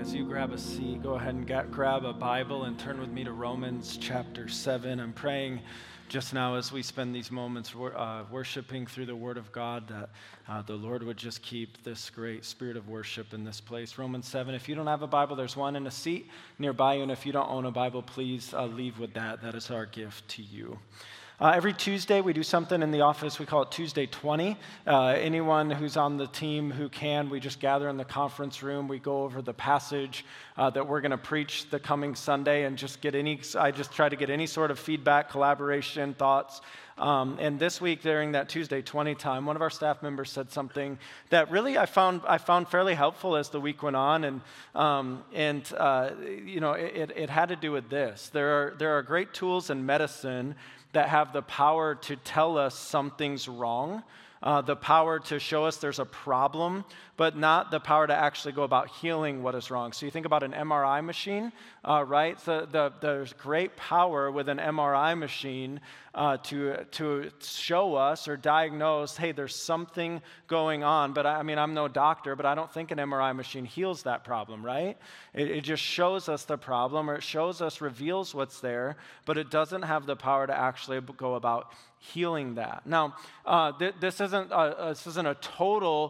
as you grab a seat, go ahead and grab a Bible and turn with me to Romans chapter 7. I'm praying just now as we spend these moments worshiping through the Word of God that the Lord would just keep this great spirit of worship in this place. Romans 7, if you don't have a Bible, there's one in a seat nearby you, and if you don't own a Bible, please leave with that. That is our gift to you. Every Tuesday, we do something in the office. We call it Tuesday 20. Anyone who's on the team who can, we just gather in the conference room. We go over the passage that we're going to preach the coming Sunday and I just try to get any sort of feedback, collaboration, thoughts. And this week, during that Tuesday 20 time, one of our staff members said something that really I found fairly helpful as the week went on. It had to do with this. There are great tools in medicine that have the power to tell us something's wrong, the power to show us there's a problem, but not the power to actually go about healing what is wrong. So you think about an MRI machine, right? So there's great power with an MRI machine to show us or diagnose, hey, there's something going on. But I'm no doctor, but I don't think an MRI machine heals that problem, right? It just shows us the problem, or it reveals what's there, but it doesn't have the power to actually go about healing that. Now, this isn't a total,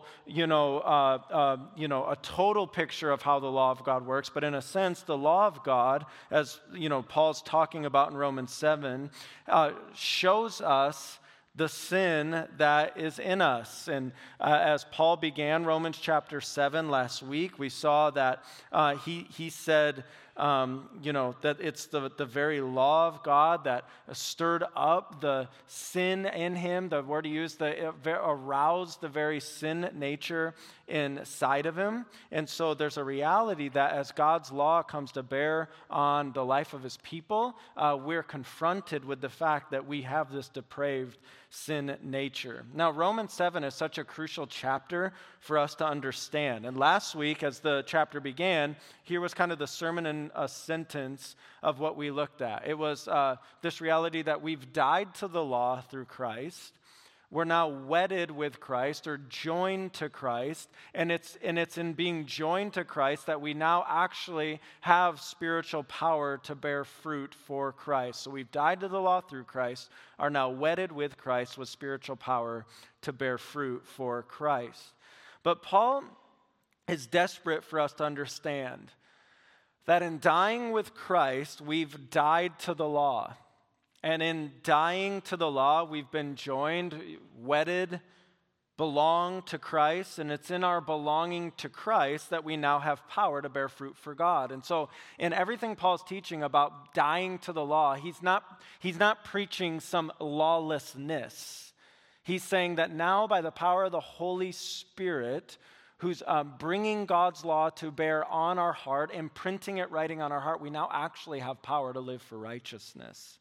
a total picture of how the law of God works, but in a sense, the law of God, as Paul's talking about in Romans 7, shows us the sin that is in us. And as Paul began Romans chapter 7 last week, we saw that he said, that it's the very law of God that stirred up the sin in him. The word he used, aroused the very sin nature inside of him. And so there's a reality that as God's law comes to bear on the life of his people, we're confronted with the fact that we have this depraved sin nature. Now, Romans 7 is such a crucial chapter for us to understand. And last week, as the chapter began, here was kind of the sermon in a sentence of what we looked at. It was this reality that we've died to the law through Christ. We're now wedded with Christ or joined to Christ, and it's in being joined to Christ that we now actually have spiritual power to bear fruit for Christ. So we've died to the law through Christ, are now wedded with Christ with spiritual power to bear fruit for Christ. But Paul is desperate for us to understand that in dying with Christ, we've died to the law. And in dying to the law, we've been joined, wedded, belong to Christ, and it's in our belonging to Christ that we now have power to bear fruit for God. And so in everything Paul's teaching about dying to the law, he's not preaching some lawlessness. He's saying that now by the power of the Holy Spirit, who's bringing God's law to bear on our heart, imprinting it, writing on our heart, we now actually have power to live for righteousness.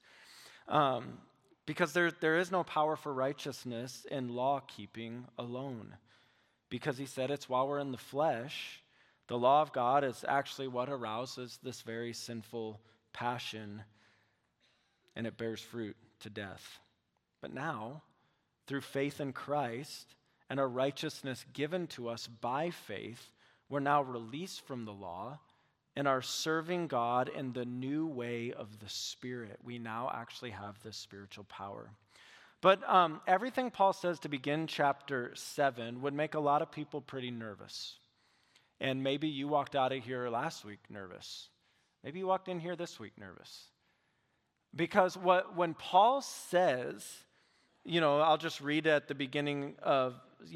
Because there is no power for righteousness in law keeping alone. Because he said it's while we're in the flesh, the law of God is actually what arouses this very sinful passion, and it bears fruit to death. But now, through faith in Christ and a righteousness given to us by faith, we're now released from the law and are serving God in the new way of the Spirit. We now actually have this spiritual power. But everything Paul says to begin chapter 7 would make a lot of people pretty nervous. And maybe you walked out of here last week nervous. Maybe you walked in here this week nervous. Because when Paul says, I'll just read at the beginning of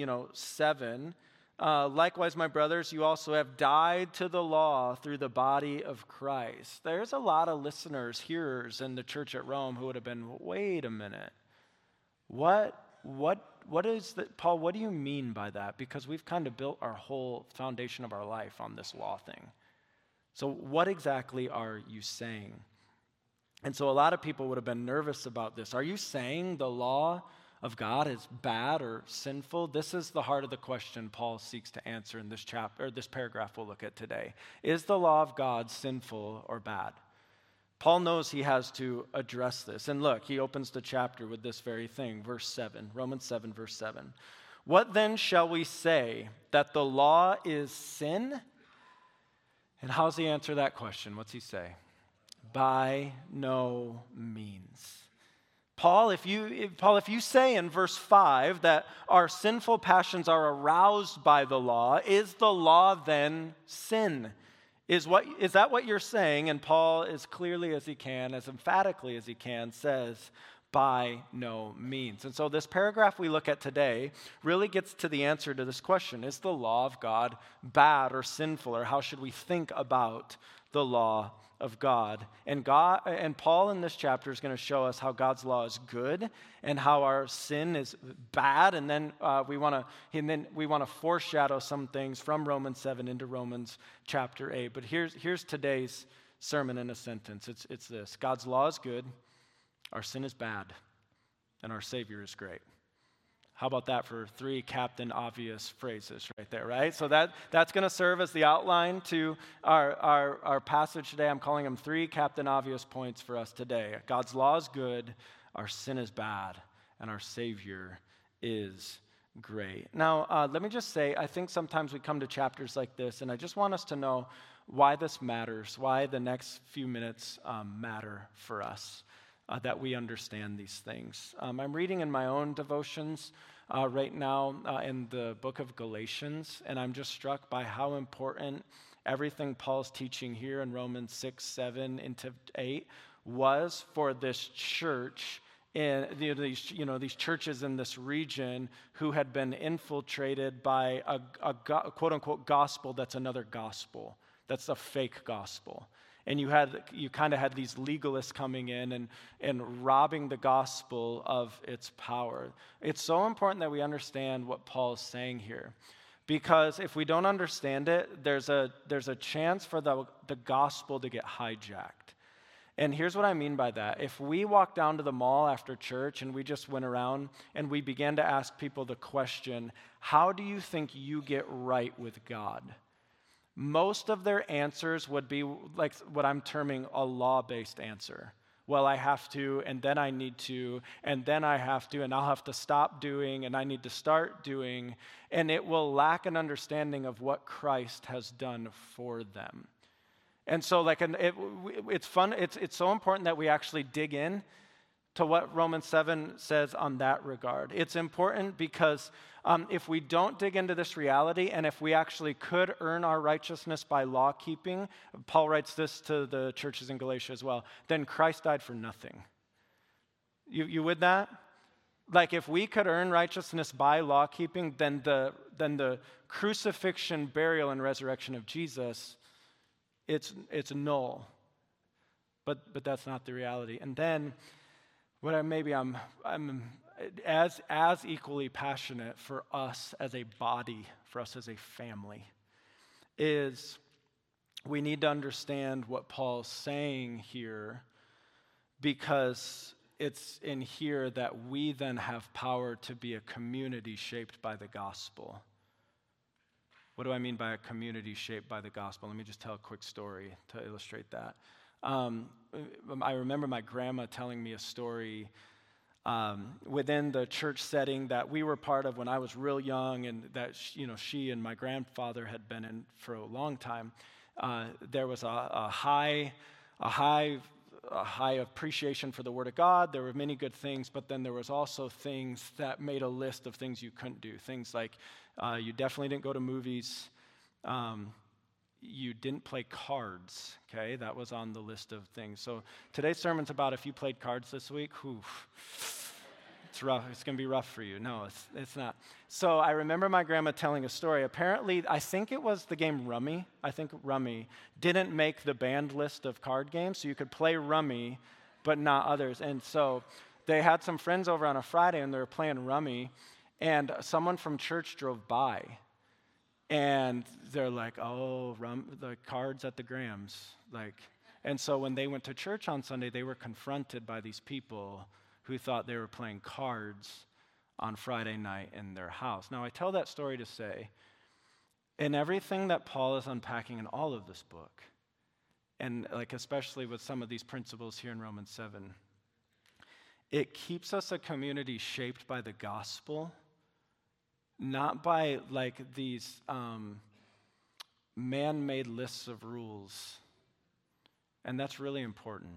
7, likewise, my brothers, you also have died to the law through the body of Christ. There's a lot of listeners, hearers in the church at Rome who would have been, wait a minute. What is that, Paul, what do you mean by that? Because we've kind of built our whole foundation of our life on this law thing. So what exactly are you saying? And so a lot of people would have been nervous about this. Are you saying the law of God is bad or sinful? This is the heart of the question Paul seeks to answer in this chapter, or this paragraph we'll look at today. Is the law of God sinful or bad? Paul knows he has to address this. And look, he opens the chapter with this very thing, verse 7, Romans 7, verse 7. What then shall we say? That the law is sin? And how's he answer that question? What's he say? By no means. Paul, if you say in verse 5 that our sinful passions are aroused by the law, is the law then sin? Is that what you're saying? And Paul, as clearly as he can, as emphatically as he can, says, by no means. And so this paragraph we look at today really gets to the answer to this question. Is the law of God bad or sinful, or how should we think about the law of God? And Paul in this chapter is going to show us how God's law is good and how our sin is bad. And then we want to foreshadow some things from Romans 7 into Romans chapter 8. But here's today's sermon in a sentence. It's this: God's law is good, our sin is bad, and our Savior is great. How about that for 3 captain obvious phrases right there, right? So that's going to serve as the outline to our passage today. I'm calling them 3 captain obvious points for us today. God's law is good, our sin is bad, and our Savior is great. Now, let me just say, I think sometimes we come to chapters like this, and I just want us to know why this matters, why the next few minutes matter for us. That we understand these things. I'm reading in my own devotions right now in the book of Galatians, and I'm just struck by how important everything Paul's teaching here in Romans 6, 7 into 8 was for this church in these churches in this region who had been infiltrated by a quote-unquote gospel that's another gospel. That's a fake gospel. And you kind of had these legalists coming in and robbing the gospel of its power. It's so important that we understand what Paul is saying here, because if we don't understand it, there's a chance for the gospel to get hijacked. And here's what I mean by that. If we walk down to the mall after church and we just went around and we began to ask people the question, how do you think you get right with God? Most of their answers would be like what I'm terming a law-based answer. Well, I have to, and then I need to, and then I have to, and I'll have to stop doing, and I need to start doing, and it will lack an understanding of what Christ has done for them. And so, it's fun. It's so important that we actually dig in to what Romans 7 says on that regard. It's important because if we don't dig into this reality, and if we actually could earn our righteousness by law keeping, Paul writes this to the churches in Galatia as well, then Christ died for nothing. You with that? Like if we could earn righteousness by law keeping, then the crucifixion, burial, and resurrection of Jesus, it's null. But that's not the reality. And then I'm as equally passionate for us as a body, for us as a family, is we need to understand what Paul's saying here, because it's in here that we then have power to be a community shaped by the gospel. What do I mean by a community shaped by the gospel? Let me just tell a quick story to illustrate that. I remember my grandma telling me a story within the church setting that we were part of when I was real young, and that she and my grandfather had been in for a long time. There was a high appreciation for the Word of God. There were many good things, but then there was also things that made a list of things you couldn't do. Things like you definitely didn't go to movies. You didn't play cards, okay? That was on the list of things. So today's sermon's about if you played cards this week, it's rough. It's going to be rough for you. No, it's not. So I remember my grandma telling a story. Apparently, I think it was the game Rummy. I think Rummy didn't make the banned list of card games, so you could play Rummy, but not others. And so they had some friends over on a Friday, and they were playing Rummy, and someone from church drove by. And they're like, oh, the cards at the Grahams. And so when they went to church on Sunday, they were confronted by these people who thought they were playing cards on Friday night in their house. Now, I tell that story to say, in everything that Paul is unpacking in all of this book, and especially with some of these principles here in Romans 7, it keeps us a community shaped by the gospel, not by these man-made lists of rules. And that's really important.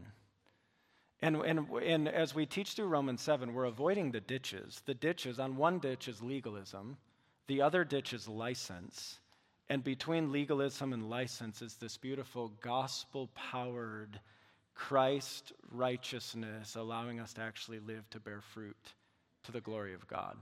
And as we teach through Romans 7, we're avoiding the ditches. The ditches, on one ditch is legalism, the other ditch is license. And between legalism and license is this beautiful gospel-powered Christ righteousness, allowing us to actually live to bear fruit to the glory of God.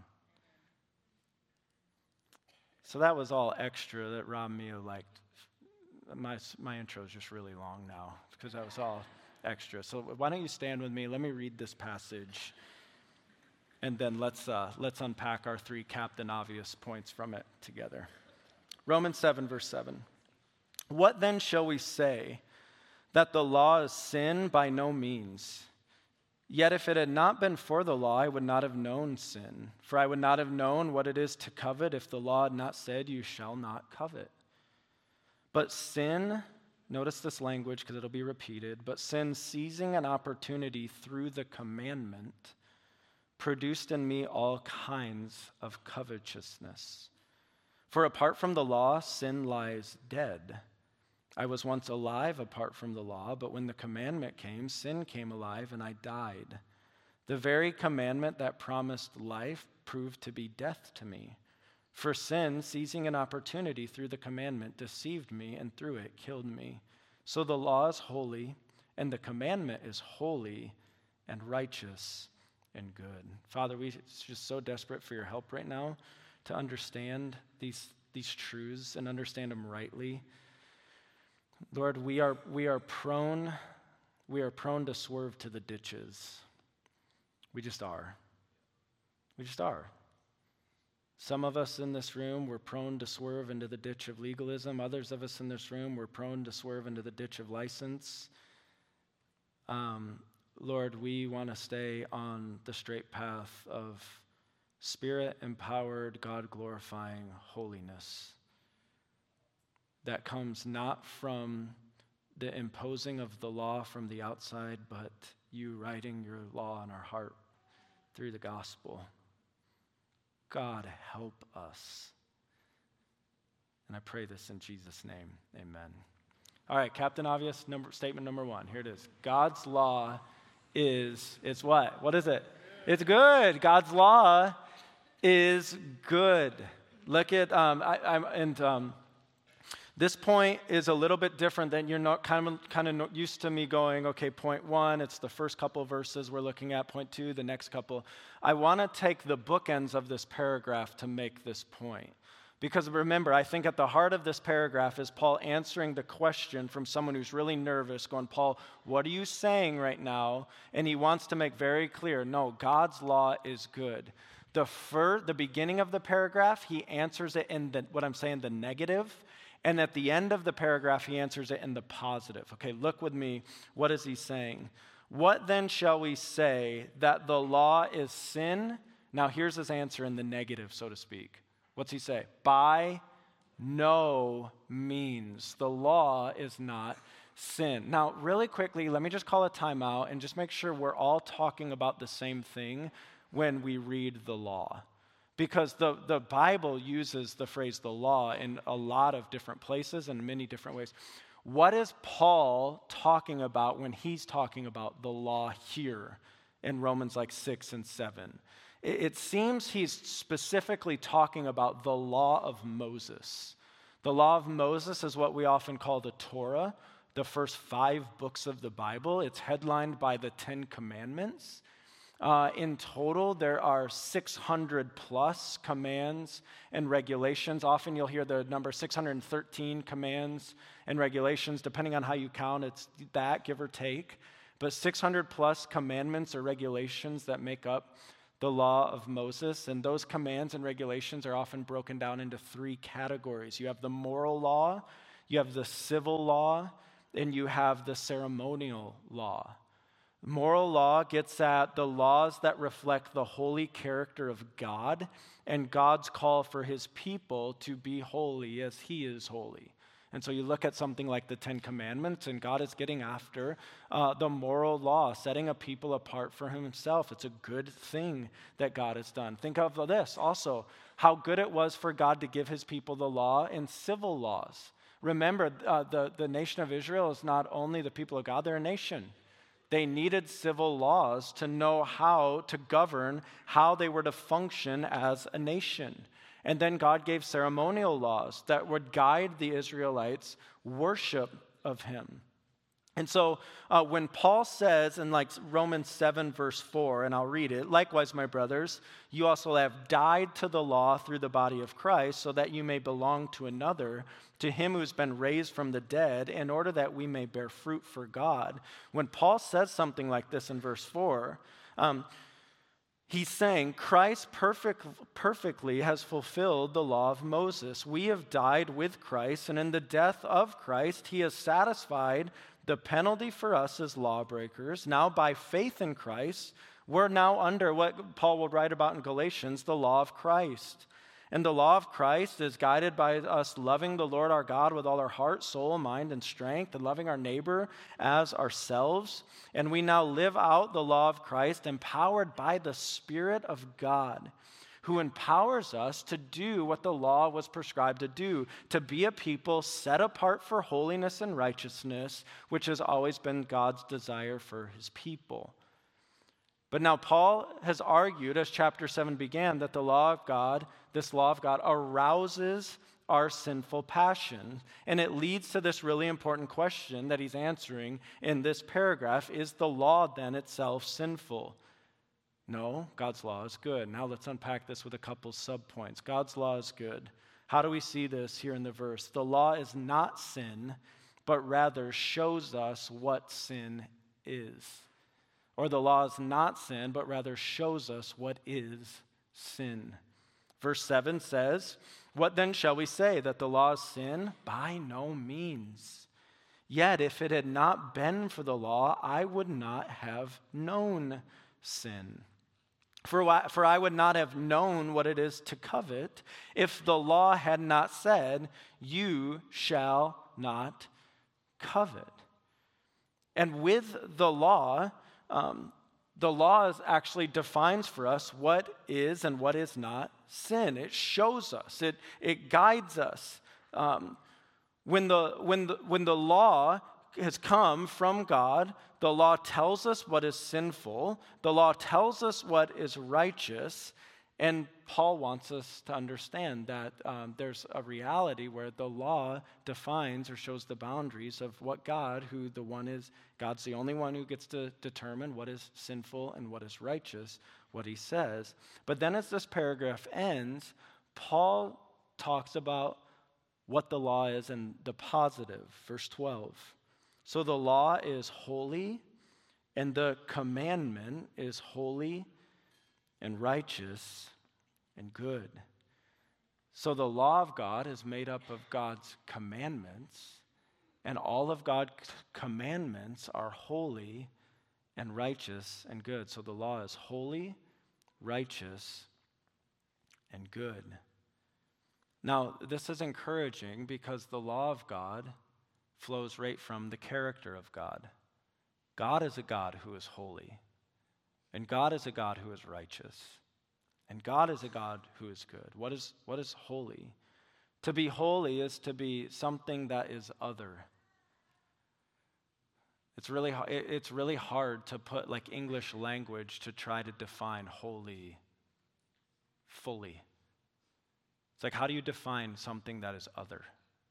So that was all extra that Rob Mia liked. My intro is just really long now because that was all extra. So why don't you stand with me? Let me read this passage, and then let's unpack our three Captain Obvious points from it together. Romans 7, verse 7. What then shall we say? That the law is sin? By no means. Yet if it had not been for the law, I would not have known sin. For I would not have known what it is to covet if the law had not said, you shall not covet. But sin, notice this language because it'll be repeated, but sin, seizing an opportunity through the commandment, produced in me all kinds of covetousness. For apart from the law, sin lies dead. I was once alive apart from the law, but when the commandment came, sin came alive and I died. The very commandment that promised life proved to be death to me. For sin, seizing an opportunity through the commandment, deceived me and through it killed me. So the law is holy and the commandment is holy and righteous and good. Father, we're just so desperate for your help right now to understand these truths and understand them rightly. Lord, we are prone to swerve to the ditches. We just are. We just are. Some of us in this room, we're prone to swerve into the ditch of legalism. Others of us in this room, we're prone to swerve into the ditch of license. Lord, we want to stay on the straight path of Spirit-empowered, God-glorifying holiness that comes not from the imposing of the law from the outside, but you writing your law in our heart through the gospel. God, help us. And I pray this in Jesus' name, amen. All right, Captain Obvious, statement number 1. Here it is. God's law it's what? What is it? It's good. God's law is good. Look at, this point is a little bit different than you're not kind of used to me going, okay, point 1, it's the first couple verses we're looking at. Point 2, the next couple. I want to take the bookends of this paragraph to make this point. Because remember, I think at the heart of this paragraph is Paul answering the question from someone who's really nervous, going, Paul, what are you saying right now? And he wants to make very clear, no, God's law is good. The beginning of the paragraph, he answers it in the negative. And at the end of the paragraph, he answers it in the positive. Okay, look with me. What is he saying? What then shall we say? That the law is sin? Now, here's his answer in the negative, so to speak. What's he say? By no means. The law is not sin. Now, really quickly, let me just call a timeout and just make sure we're all talking about the same thing when we read the law. Because the Bible uses the phrase the law in a lot of different places and in many different ways. What is Paul talking about when he's talking about the law here in Romans 6 and 7? It seems he's specifically talking about the law of Moses. The law of Moses is what we often call the Torah, the first 5 books of the Bible. It's headlined by the 10 Commandments. In total, there are 600 plus commands and regulations. Often you'll hear the number 613 commands and regulations. Depending on how you count, it's that, give or take. But 600 plus commandments or regulations that make up the law of Moses. And those commands and regulations are often broken down into 3 categories. You have the moral law, you have the civil law, and you have the ceremonial law. Moral law gets at the laws that reflect the holy character of God and God's call for his people to be holy as he is holy. And so you look at something like the 10 Commandments, and God is getting after the moral law, setting a people apart for himself. It's a good thing that God has done. Think of this also, how good it was for God to give his people the law in civil laws. Remember, the nation of Israel is not only the people of God, they're a nation. They needed civil laws to know how to govern, how they were to function as a nation. And then God gave ceremonial laws that would guide the Israelites' worship of him. And so when Paul says in like Romans 7 verse 4, and I'll read it, likewise, my brothers, you also have died to the law through the body of Christ, so that you may belong to another, to him who's been raised from the dead, in order that we may bear fruit for God. When Paul says something like this in verse 4, he's saying Christ perfectly has fulfilled the law of Moses. We have died with Christ, and in the death of Christ, he has satisfied the penalty for us as lawbreakers. Now, by faith in Christ, we're now under what Paul will write about in Galatians, the law of Christ. And the law of Christ is guided by us loving the Lord our God with all our heart, soul, mind, and strength, and loving our neighbor as ourselves. And we now live out the law of Christ, empowered by the Spirit of God, who empowers us to do what the law was prescribed to do, to be a people set apart for holiness and righteousness, which has always been God's desire for his people. But now Paul has argued, as chapter 7 began, that the law of God, this law of God, arouses our sinful passion. And it leads to this really important question that he's answering in this paragraph. Is the law then itself sinful? No, God's law is good. Now let's unpack this with a couple subpoints. God's law is good. How do we see this here in the verse? The law is not sin, but rather shows us what sin is. Or the law is not sin, but rather shows us what is sin. Verse 7 says, what then shall we say? That the law is sin? By no means. Yet if it had not been for the law, I would not have known sin. For I would not have known what it is to covet if the law had not said, you shall not covet. And with the law actually defines for us what is and what is not sin. It shows us, it guides us. When the law has come from God, the law tells us what is sinful. The law tells us what is righteous. And Paul wants us to understand that there's a reality where the law defines or shows the boundaries of what God, who the one is, God's the only one who gets to determine what is sinful and what is righteous, what he says. But then as this paragraph ends, Paul talks about what the law is in the positive, verse 12. So the law is holy, and the commandment is holy and righteous and good. So the law of God is made up of God's commandments, and all of God's commandments are holy and righteous and good. So the law is holy, righteous, and good. Now, this is encouraging because the law of God flows right from the character of God. God is a God who is holy, and God is a God who is righteous, and God is a God who is good. What is holy? To be holy is to be something that is other. It's really hard to put like English language to try to define holy fully. It's like, how do you define something that is other?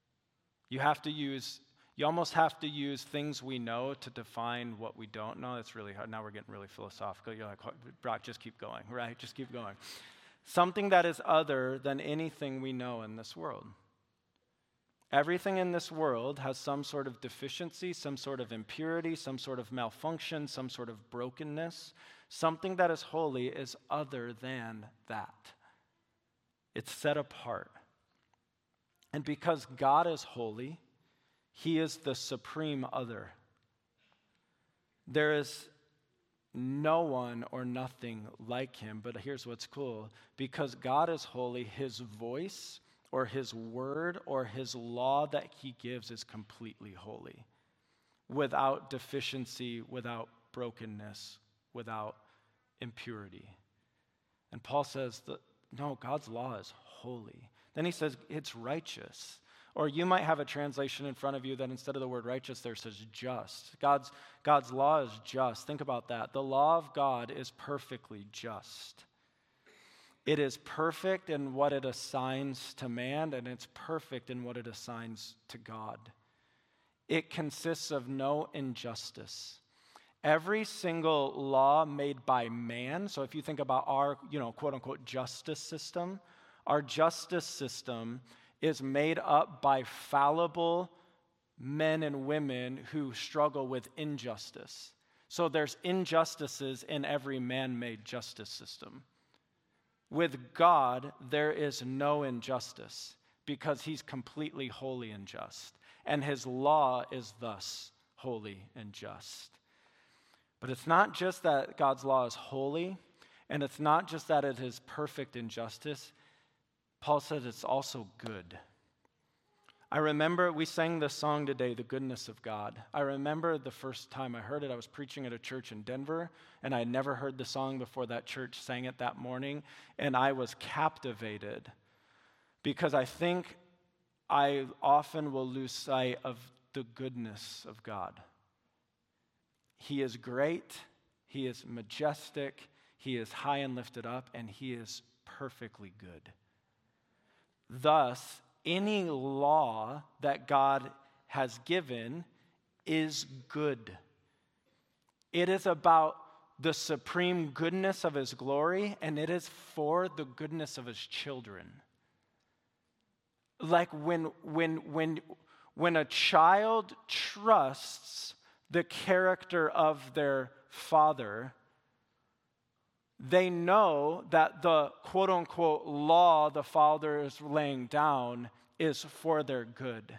You almost have to use things we know to define what we don't know. It's really hard. Now we're getting really philosophical. You're like, Brock, just keep going, right? Just keep going. Something that is other than anything we know in this world. Everything in this world has some sort of deficiency, some sort of impurity, some sort of malfunction, some sort of brokenness. Something that is holy is other than that. It's set apart. And because God is holy, he is the supreme other. There is no one or nothing like him, but here's what's cool. Because God is holy, his voice or his word or his law that he gives is completely holy, without deficiency, without brokenness, without impurity. And Paul says that, no, God's law is holy. Then he says it's righteous. Or you might have a translation in front of you that instead of the word righteous there says just. God's law is just. Think about that. The law of God is perfectly just. It is perfect in what it assigns to man, and it's perfect in what it assigns to God. It consists of no injustice. Every single law made by man, so if you think about our, quote-unquote justice system, our justice system is made up by fallible men and women who struggle with injustice. So there's injustices in every man-made justice system. With God, there is no injustice because he's completely holy and just, and his law is thus holy and just. But it's not just that God's law is holy, and it's not just that it is perfect in justice. Paul says it's also good. I remember we sang this song today, The Goodness of God. I remember the first time I heard it, I was preaching at a church in Denver, and I had never heard the song before that church sang it that morning, and I was captivated because I think I often will lose sight of the goodness of God. He is great, he is majestic, he is high and lifted up, and he is perfectly good. Thus, any law that God has given is good. It is about the supreme goodness of his glory, and it is for the goodness of his children. Like when a child trusts the character of their father, they know that the quote-unquote law the Father is laying down is for their good.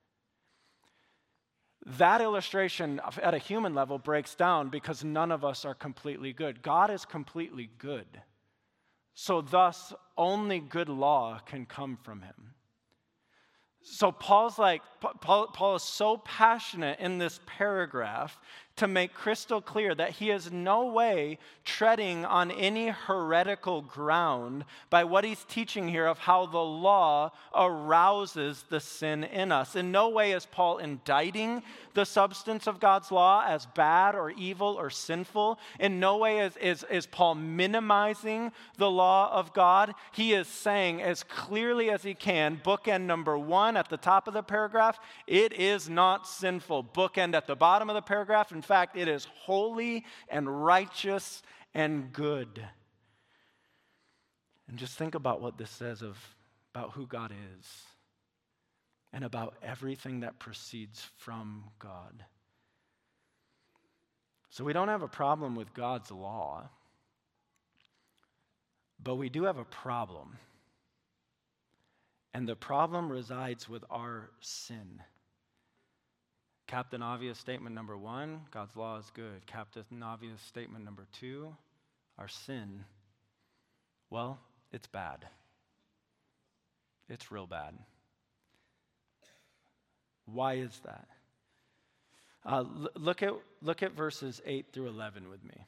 That illustration at a human level breaks down because none of us are completely good. God is completely good. So thus, only good law can come from him. So Paul is so passionate in this paragraph to make crystal clear that he is no way treading on any heretical ground by what he's teaching here of how the law arouses the sin in us. In no way is Paul indicting the substance of God's law as bad or evil or sinful. In no way is Paul minimizing the law of God. He is saying as clearly as he can, bookend number 1 at the top of the paragraph, it is not sinful. Bookend at the bottom of the paragraph, in fact, it is holy and righteous and good. And just think about what this says about who God is and about everything that proceeds from God. So we don't have a problem with God's law, but we do have a problem. And the problem resides with our sin. Captain Obvious statement number 1, God's law is good. Captain Obvious statement number 2, our sin, well, it's bad. It's real bad. Why is that? Look at verses 8 through 11 with me.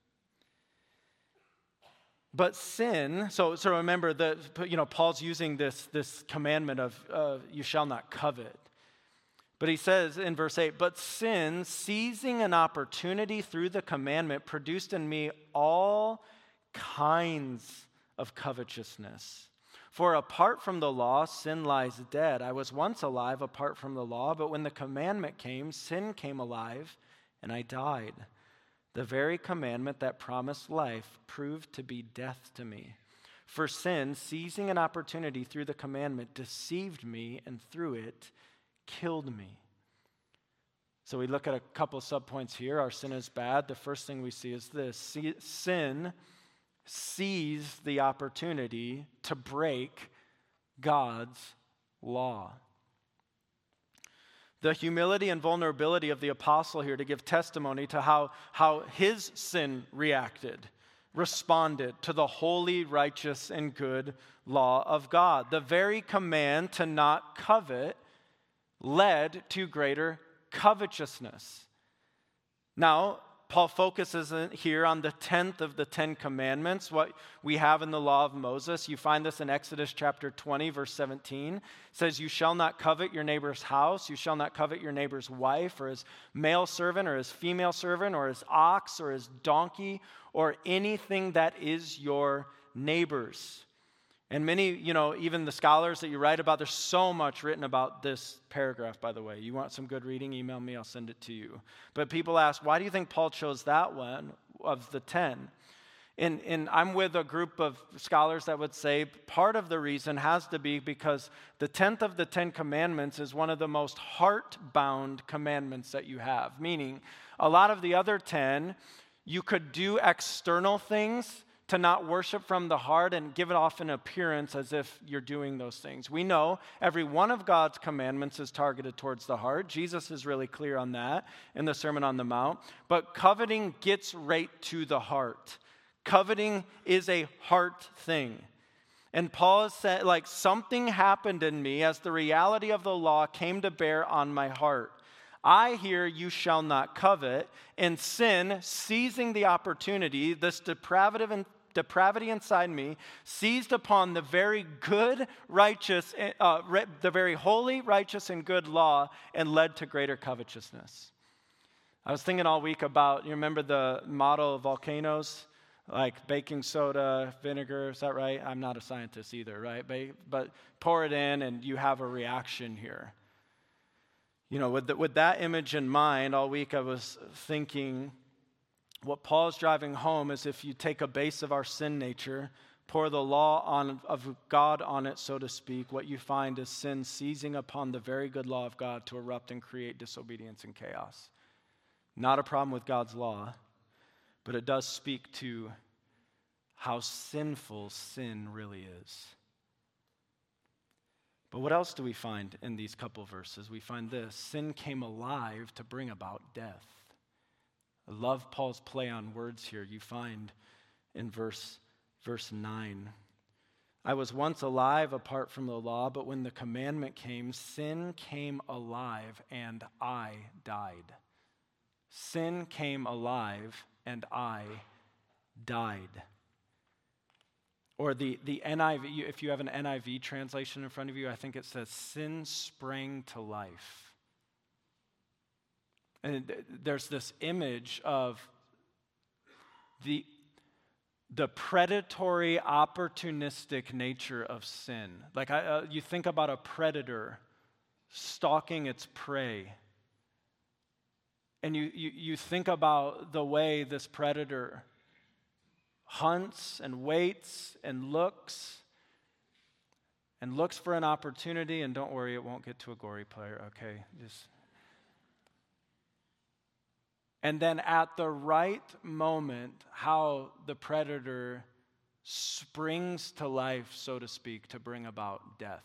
But sin, so remember that Paul's using this commandment of you shall not covet. But he says in verse 8, but sin, seizing an opportunity through the commandment, produced in me all kinds of covetousness. For apart from the law, sin lies dead. I was once alive apart from the law, but when the commandment came, sin came alive, and I died. The very commandment that promised life proved to be death to me. For sin, seizing an opportunity through the commandment, deceived me, and through it killed me. So we look at a couple subpoints here. Our sin is bad. The first thing we see is this. Sin seized the opportunity to break God's law. The humility and vulnerability of the apostle here to give testimony to how his sin responded to the holy, righteous, and good law of God. The very command to not covet led to greater covetousness. Now, Paul focuses here on the 10th of the 10 commandments, what we have in the law of Moses. You find this in Exodus chapter 20, verse 17. It says, "You shall not covet your neighbor's house. You shall not covet your neighbor's wife or his male servant or his female servant or his ox or his donkey or anything that is your neighbor's." And many, even the scholars that you write about, there's so much written about this paragraph, by the way. You want some good reading? Email me, I'll send it to you. But people ask, why do you think Paul chose that one of the 10? And I'm with a group of scholars that would say part of the reason has to be because the 10th of the 10 commandments is one of the most heart-bound commandments that you have. Meaning, a lot of the other 10, you could do external things to not worship from the heart and give it off an appearance as if you're doing those things. We know every one of God's commandments is targeted towards the heart. Jesus is really clear on that in the Sermon on the Mount. But coveting gets right to the heart. Coveting is a heart thing. And Paul has said, something happened in me as the reality of the law came to bear on my heart. I hear you shall not covet, and sin, seizing the opportunity, this depravity inside me, seized upon the very good, righteous, the very holy, righteous, and good law, and led to greater covetousness. I was thinking all week about, you remember the model of volcanoes? Like baking soda, vinegar, is that right? I'm not a scientist either, right? But pour it in and you have a reaction here. With that image in mind, all week I was thinking what Paul's driving home is if you take a base of our sin nature, pour the law of God on it, so to speak, what you find is sin seizing upon the very good law of God to erupt and create disobedience and chaos. Not a problem with God's law, but it does speak to how sinful sin really is. But what else do we find in these couple verses? We find this: sin came alive to bring about death. I love Paul's play on words here. You find in verse 9. I was once alive apart from the law, but when the commandment came, sin came alive and I died. Sin came alive and I died. Or the NIV, if you have an NIV translation in front of you, I think it says, sin sprang to life. And there's this image of the predatory, opportunistic nature of sin. Like you think about a predator stalking its prey. And you think about the way this predator hunts and waits and looks for an opportunity. And don't worry, it won't get to a gory player, okay? And then at the right moment, how the predator springs to life, so to speak, to bring about death.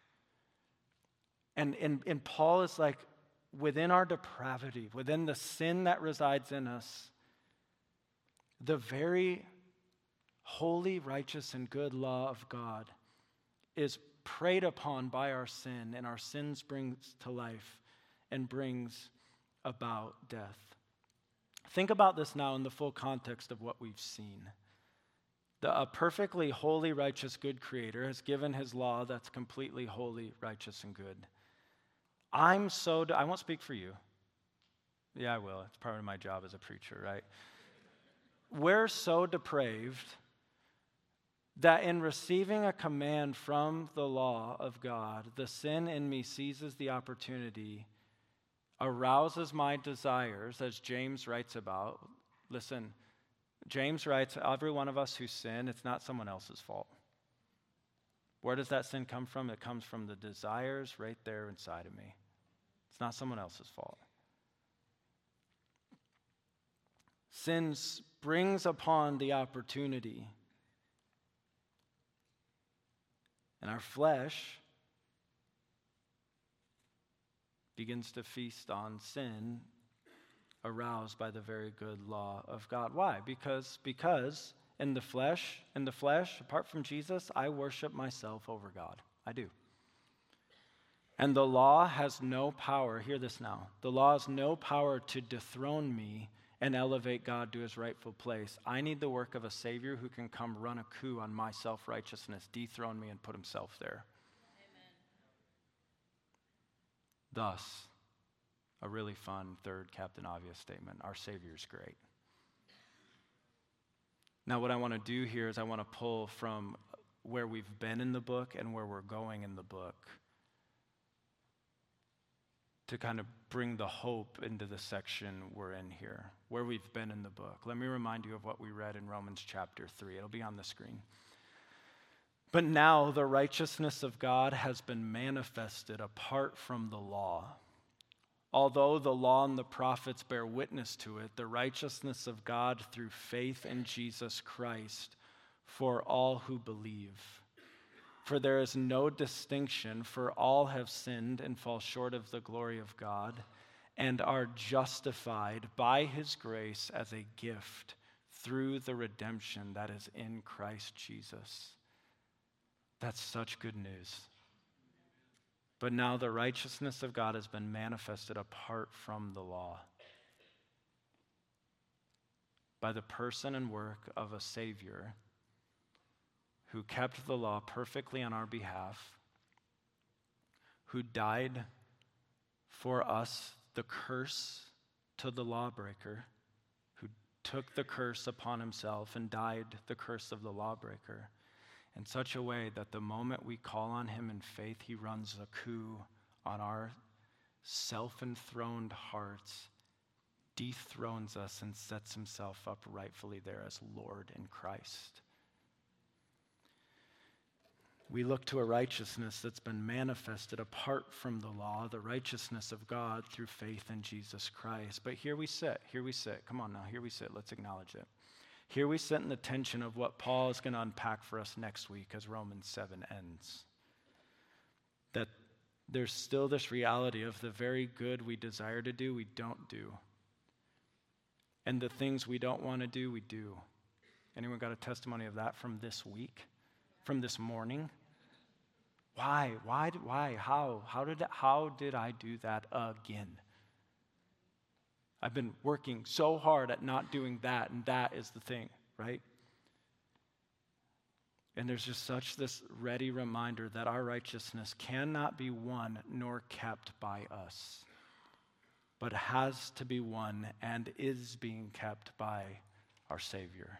And Paul is like, within our depravity, within the sin that resides in us, the very holy, righteous, and good law of God is preyed upon by our sin, and our sin springs to life and brings about death. Think about this now in the full context of what we've seen. A perfectly holy, righteous, good creator has given his law that's completely holy, righteous, and good. I won't speak for you. Yeah, I will. It's part of my job as a preacher, right? We're so depraved that in receiving a command from the law of God, the sin in me seizes the opportunity, arouses my desires, as James writes about. Listen, James writes, every one of us who sin, it's not someone else's fault. Where does that sin come from? It comes from the desires right there inside of me. It's not someone else's fault. Sin brings upon the opportunity, and our flesh begins to feast on sin, aroused by the very good law of God. Why? Because in the flesh, apart from Jesus, I worship myself over God. I do. And the law has no power, hear this now, the law has no power to dethrone me and elevate God to his rightful place. I need the work of a Savior who can come run a coup on my self-righteousness, dethrone me, and put himself there. Amen. Thus, a really fun third Captain Obvious statement: our Savior's great. Now, what I want to do here is I want to pull from where we've been in the book and where we're going in the book to kind of bring the hope into the section we're in here, where we've been in the book. Let me remind you of what we read in Romans chapter 3. It'll be on the screen. But now the righteousness of God has been manifested apart from the law. Although the law and the prophets bear witness to it, the righteousness of God through faith in Jesus Christ for all who believe. For there is no distinction, for all have sinned and fall short of the glory of God, and are justified by his grace as a gift through the redemption that is in Christ Jesus. That's such good news. But now the righteousness of God has been manifested apart from the law, by the person and work of a Savior who kept the law perfectly on our behalf, who died for us, the curse to the lawbreaker, who took the curse upon himself and died the curse of the lawbreaker in such a way that the moment we call on him in faith, he runs a coup on our self-enthroned hearts, dethrones us, and sets himself up rightfully there as Lord in Christ. We look to a righteousness that's been manifested apart from the law, the righteousness of God through faith in Jesus Christ. But here we sit. Come on now, here we sit. Let's acknowledge it. Here we sit in the tension of what Paul is going to unpack for us next week as Romans 7 ends. That there's still this reality of the very good we desire to do, we don't do. And the things we don't want to do, we do. Anyone got a testimony of that from this week? From this morning? Why? How did I do that again? I've been working so hard at not doing that, and that is the thing, right? And there's just such this ready reminder that our righteousness cannot be won nor kept by us, but has to be won and is being kept by our Savior.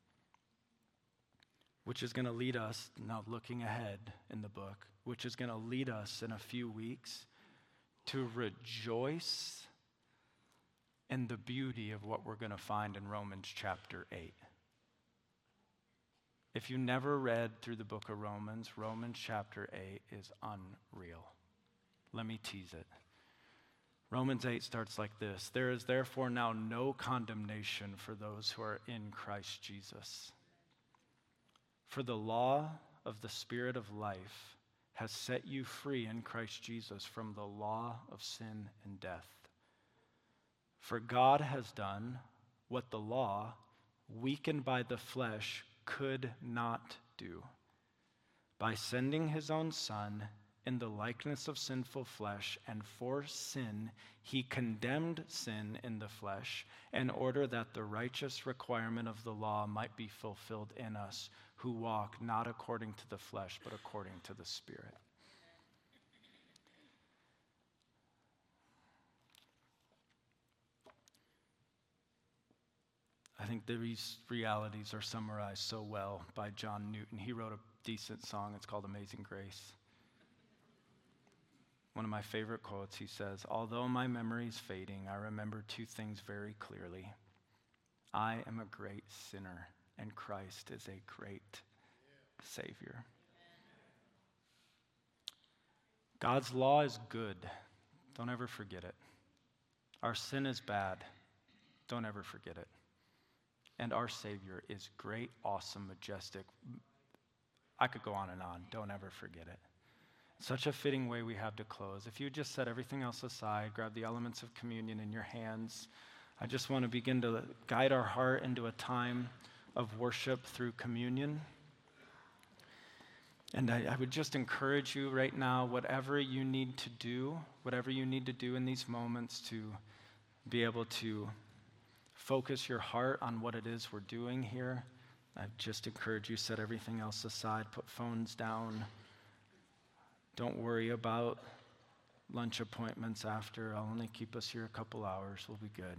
Which is going to lead us, now looking ahead in the book, which is going to lead us in a few weeks to rejoice in the beauty of what we're going to find in Romans chapter 8. If you never read through the book of Romans, Romans chapter 8 is unreal. Let me tease it. Romans 8 starts like this: there is therefore now no condemnation for those who are in Christ Jesus. For the law of the Spirit of life has set you free in Christ Jesus from the law of sin and death. For God has done what the law, weakened by the flesh, could not do, by sending his own Son in the likeness of sinful flesh, and for sin he condemned sin in the flesh, in order that the righteous requirement of the law might be fulfilled in us, who walk not according to the flesh, but according to the Spirit. I think these realities are summarized so well by John Newton. He wrote a decent song. It's called Amazing Grace. One of my favorite quotes, he says, "Although my memory's fading, I remember two things very clearly. I am a great sinner, and Christ is a great Savior." God's law is good. Don't ever forget it. Our sin is bad. Don't ever forget it. And our Savior is great, awesome, majestic. I could go on and on. Don't ever forget it. Such a fitting way we have to close. If you just set everything else aside, grab the elements of communion in your hands, I just want to begin to guide our heart into a time of worship through communion. And I would just encourage you right now, whatever you need to do in these moments to be able to focus your heart on what it is we're doing here. I just encourage you, set everything else aside, put phones down. Don't worry about lunch appointments after. I'll only keep us here a couple hours. We'll be good.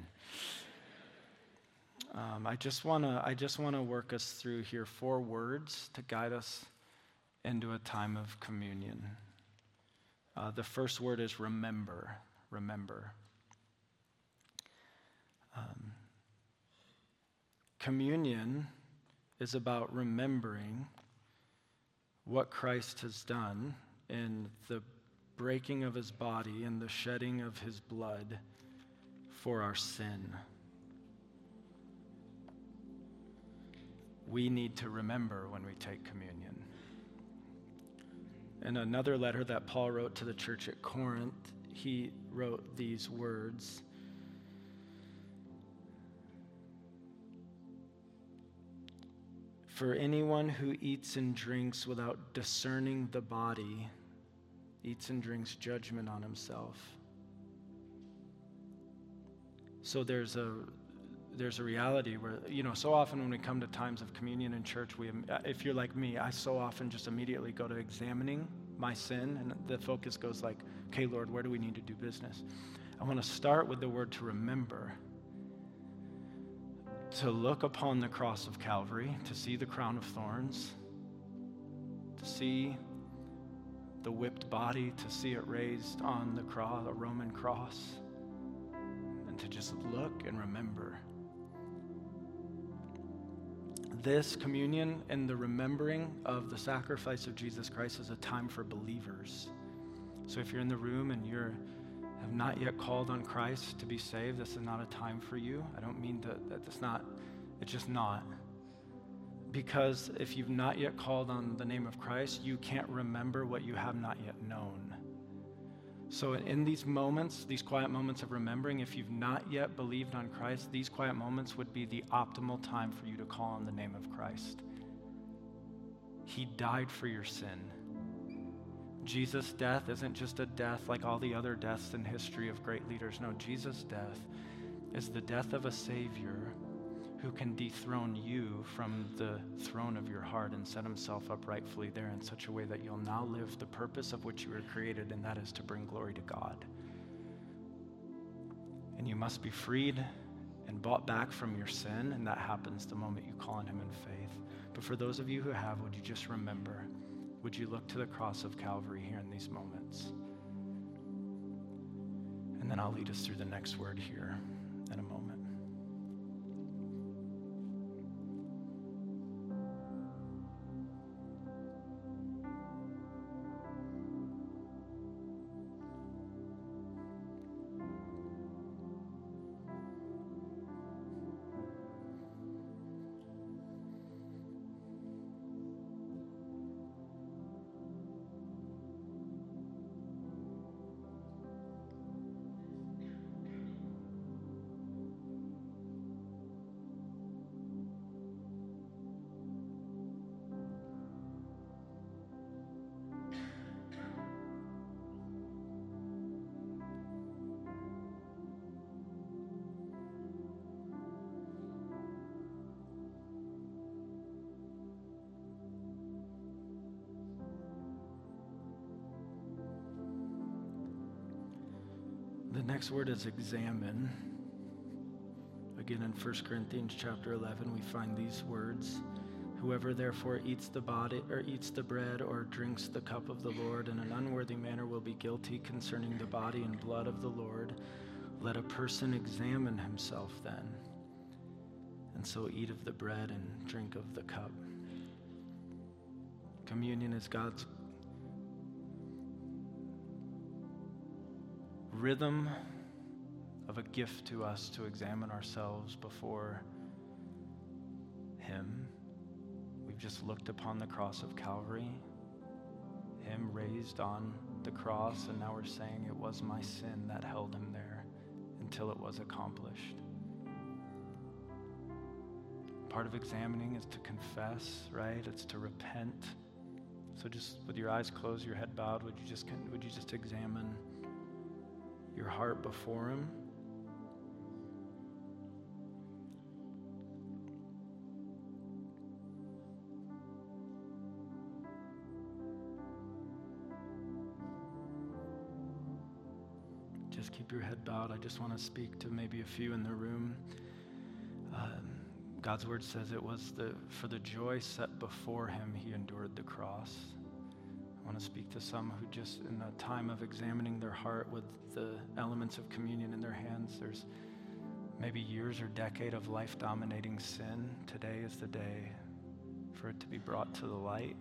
I just want to work us through here 4 words to guide us into a time of communion. The first word is remember. Remember. Communion is about remembering what Christ has done in the breaking of his body and the shedding of his blood for our sin. We need to remember when we take communion. In another letter that Paul wrote to the church at Corinth, he wrote these words. For anyone who eats and drinks without discerning the body eats and drinks judgment on himself. So there's a reality where, so often when we come to times of communion in church, if you're like me, I so often just immediately go to examining my sin, and the focus goes like, okay, Lord, where do we need to do business? I want to start with the word to remember. To look upon the cross of Calvary, to see the crown of thorns, to see the whipped body, to see it raised on the cross, a Roman cross, and to just look and remember. This communion and the remembering of the sacrifice of Jesus Christ is a time for believers. So if you're in the room and you have not yet called on Christ to be saved, this is not a time for you. I don't mean that it's just not. Because if you've not yet called on the name of Christ, you can't remember what you have not yet known. So in these moments, these quiet moments of remembering, if you've not yet believed on Christ, these quiet moments would be the optimal time for you to call on the name of Christ. He died for your sin. Jesus' death isn't just a death like all the other deaths in history of great leaders. No, Jesus' death is the death of a Savior who can dethrone you from the throne of your heart and set himself up rightfully there in such a way that you'll now live the purpose of which you were created, and that is to bring glory to God. And you must be freed and bought back from your sin, and that happens the moment you call on him in faith. But for those of you who have, would you just remember? Would you look to the cross of Calvary here in these moments? And then I'll lead us through the next word here in a moment. The next word is examine. Again, in 1 Corinthians chapter 11, we find these words. Whoever therefore eats the bread or drinks the cup of the Lord in an unworthy manner will be guilty concerning the body and blood of the Lord. Let a person examine himself then, and so eat of the bread and drink of the cup. Communion is God's rhythm of a gift to us to examine ourselves before him. We've just looked upon the cross of Calvary, him raised on the cross, and now we're saying it was my sin that held him there until it was accomplished. Part of examining is to confess, right? It's to repent. So just with your eyes closed, your head bowed, would you just examine your heart before him? keep your head bowed. I just want to speak to maybe a few in the room. God's word says it was for the joy set before him, he endured the cross. I want to speak to some who just in the time of examining their heart with the elements of communion in their hands, there's maybe years or decade of life-dominating sin. Today is the day for it to be brought to the light.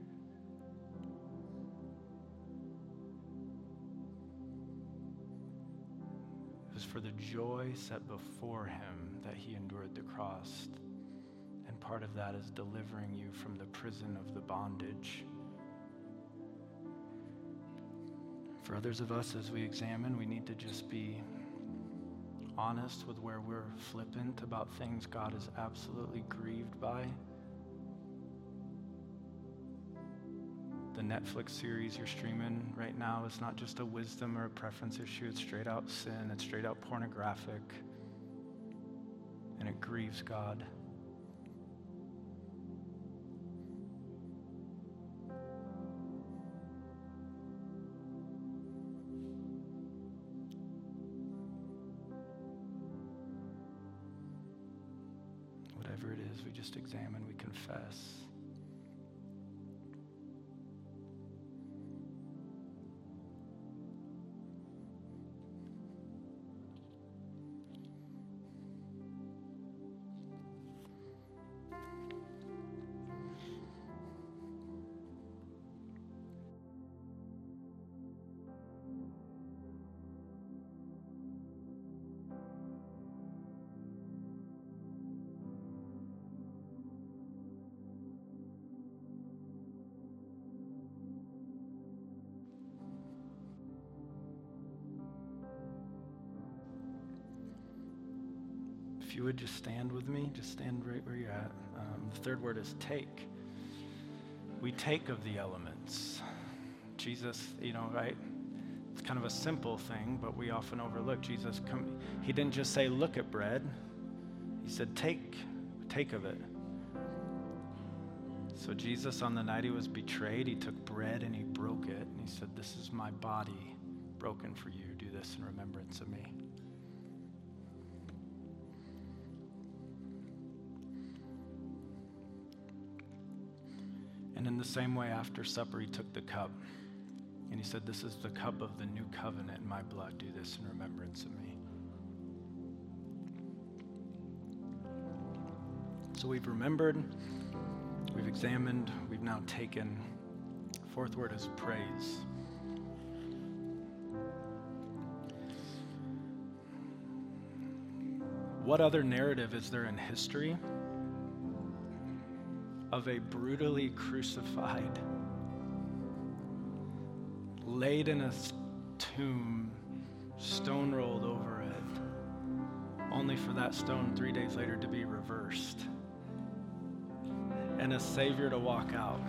It was for the joy set before him that he endured the cross. And part of that is delivering you from the prison of the bondage. For others of us, as we examine, we need to just be honest with where we're flippant about things God is absolutely grieved by. The Netflix series you're streaming right now is not just a wisdom or a preference issue. It's straight out sin. It's straight out pornographic. And it grieves God. Whatever it is, we just examine, we confess. If you would just stand with me, just stand right where you're at. The third word is take. We take of the elements. Jesus, right? It's kind of a simple thing, but we often overlook. Jesus, he didn't just say, look at bread. He said, take of it. So Jesus, on the night he was betrayed, he took bread and he broke it. And he said, this is my body broken for you. Do this in remembrance of me. And in the same way, after supper, he took the cup. And he said, this is the cup of the new covenant in my blood. Do this in remembrance of me. So we've remembered, we've examined, we've now taken. Fourth word is praise. What other narrative is there in history of a brutally crucified, laid in a tomb, stone rolled over it, only for that stone 3 days later to be reversed, and a Savior to walk out?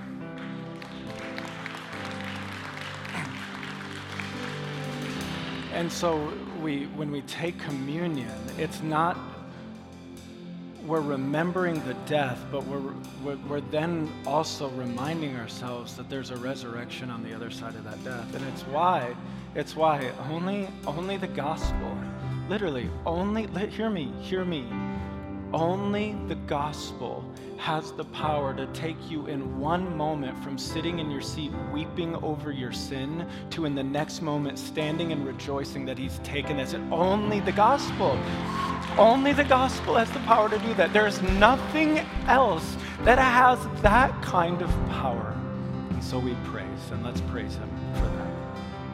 And so when we take communion, it's not we're remembering the death, but we're then also reminding ourselves that there's a resurrection on the other side of that death. And it's why only the gospel, literally, hear me, only the gospel has the power to take you in one moment from sitting in your seat weeping over your sin to in the next moment standing and rejoicing that he's taken us. Only the gospel. Only the gospel has the power to do that. There's nothing else that has that kind of power. And so we praise, and let's praise him for that.